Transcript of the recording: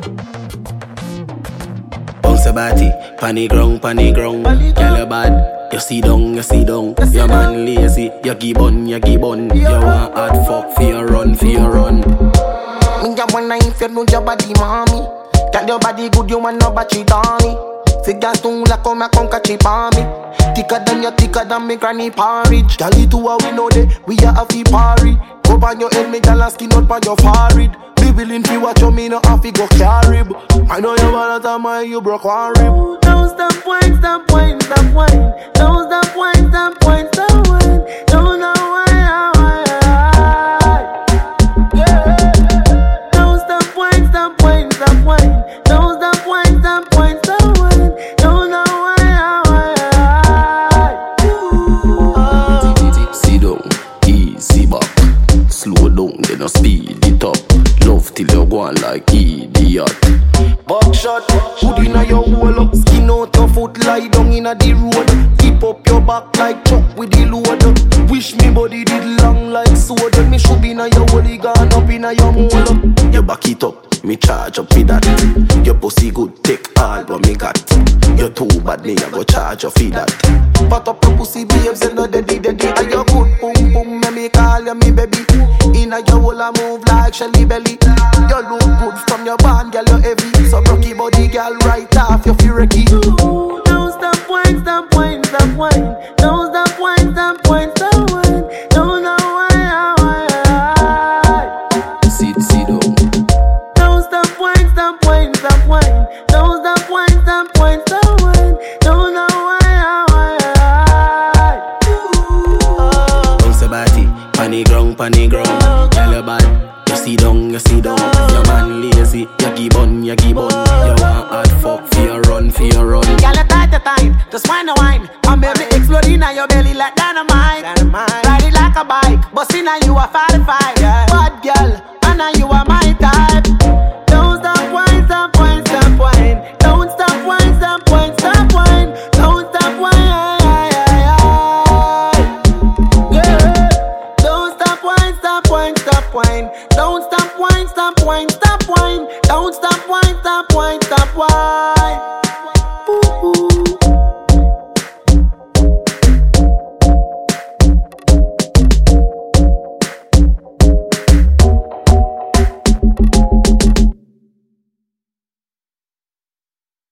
Bounce a body, panny ground. Girl you bad, you see down. Your man lazy, you give on. You want hard fuck for your run. Me just wanna if you know your body, mommy. Tell your body good, you want no battery, Tommy. Figure soon like come catch it on me. Thicker than me granny porridge. Girl, it too we know that we are a fee party. Go on your head, me girl, and skin out by your forehead. Be willing to watch you, me no have to go carry. I know you want to time you broke one rib. Don't stop wine. Don't stop wine. Don't know why. Don't stop wine. Don't stop wine. Don't know why. Sit down, easy back. Slow down, then no speed it up. Love till you go on like idiot. Buckshot, hood inna your hole up. Skin out your foot, lie down inna the road. Keep up your back like Chuck with the load. Wish me body did long like sword. Me should be inna your holy gone up inna your mole. You back it up, me charge up with that. Your pussy good, take all what me got. You too bad, me I go charge you for that. Pat up your pussy, babes, and no daddy. And your good boom, me call you me baby. Inna your hole I move like Shelly Belly. You look good from your band, girl, you heavy. So broke your body, girl, right off your furicky. Don't stop wine. Don't stop wine. Don't know why. See down. Don't stop wine. Don't stop wine. Don't know why. Bounce a body, panny ground. Girl you bad, you see down. Your man lazy, you give on. You want hard fuck for your run. Girl, you tight the time, just wind the wine. I'm baby exploding on your belly like dynamite. Ride it like a bike, busting on you a 45. Bad girl, and now you are my type. Don't stop wine. Don't stop wine. Don't stop wine. Yeah. Don't stop wine. Don't stop wine. Don't stop wine.